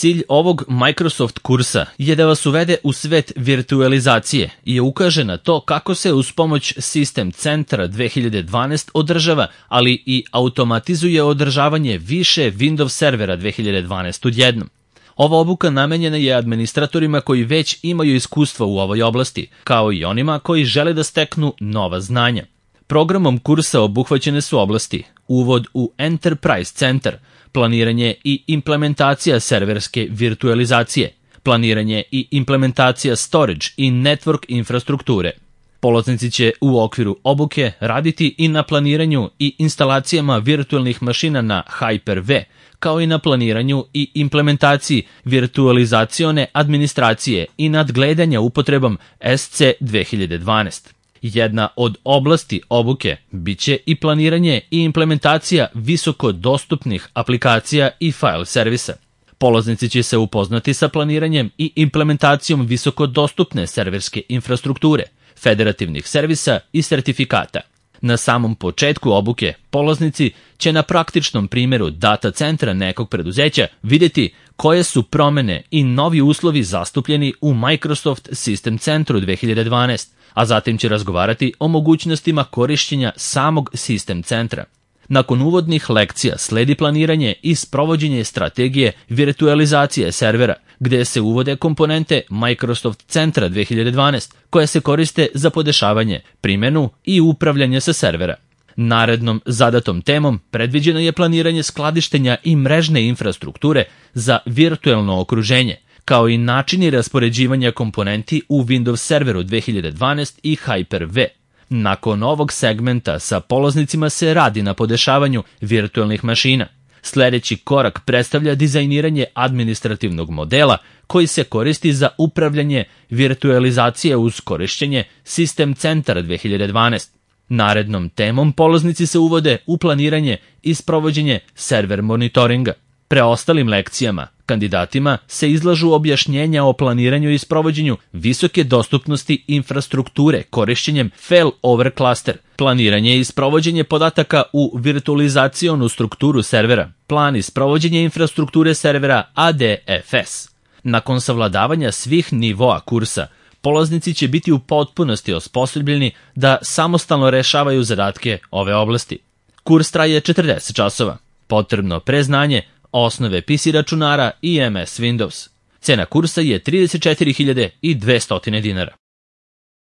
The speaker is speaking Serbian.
Cilj ovog Microsoft kursa je da vas uvede u svet virtualizacije i ukaže na to kako se uz pomoć System Centra 2012 održava, ali i automatizuje održavanje više Windows servera 2012 odjednom. Ova obuka namenjena je administratorima koji već imaju iskustva u ovoj oblasti, kao i onima koji žele da steknu nova znanja. Programom kursa obuhvaćene su oblasti: uvod u Enterprise Centar, planiranje i implementacija serverske virtualizacije, planiranje i implementacija storage i network infrastrukture. Polaznici će u okviru obuke raditi i na planiranju i instalacijama virtualnih mašina na Hyper-V, kao i na planiranju i implementaciji virtualizacione administracije i nadgledanja upotrebom SC 2012. Jedna od oblasti obuke biće i planiranje i implementacija visoko dostupnih aplikacija i file servisa. Polaznici će se upoznati sa planiranjem i implementacijom visoko dostupne serverske infrastrukture, federativnih servisa i sertifikata. Na samom početku obuke, polaznici će na praktičnom primjeru data centra nekog preduzeća vidjeti koje su promene i novi uslovi zastupljeni u Microsoft System Centru 2012, a zatim će razgovarati o mogućnostima korišćenja samog System Centra. Nakon uvodnih lekcija sledi planiranje i sprovođenje strategije virtualizacije servera, gde se uvode komponente Microsoft Centra 2012, koje se koriste za podešavanje, primjenu i upravljanje sa servera. Narednom zadatom temom predviđeno je planiranje skladištenja i mrežne infrastrukture za virtualno okruženje, kao i načini raspoređivanja komponenti u Windows serveru 2012 i Hyper-V. Nakon ovog segmenta sa polaznicima se radi na podešavanju virtualnih mašina. Sljedeći korak predstavlja dizajniranje administrativnog modela koji se koristi za upravljanje virtualizacije uz korišćenje System Centar 2012. Narednom temom polaznici se uvode u planiranje i sprovođenje server monitoringa. Preostalim lekcijama kandidatima se izlažu objašnjenja o planiranju i sprovođenju visoke dostupnosti infrastrukture korišćenjem failover cluster, planiranje i sprovođenje podataka u virtualizacionu strukturu servera, plan i sprovođenje infrastrukture servera ADFS. Nakon savladavanja svih nivoa kursa, polaznici će biti u potpunosti osposobljeni da samostalno rešavaju zadatke ove oblasti. Kurs traje 40 časova. Potrebno preznanje, osnove PC računara i MS Windows. Cena kursa je $34.200.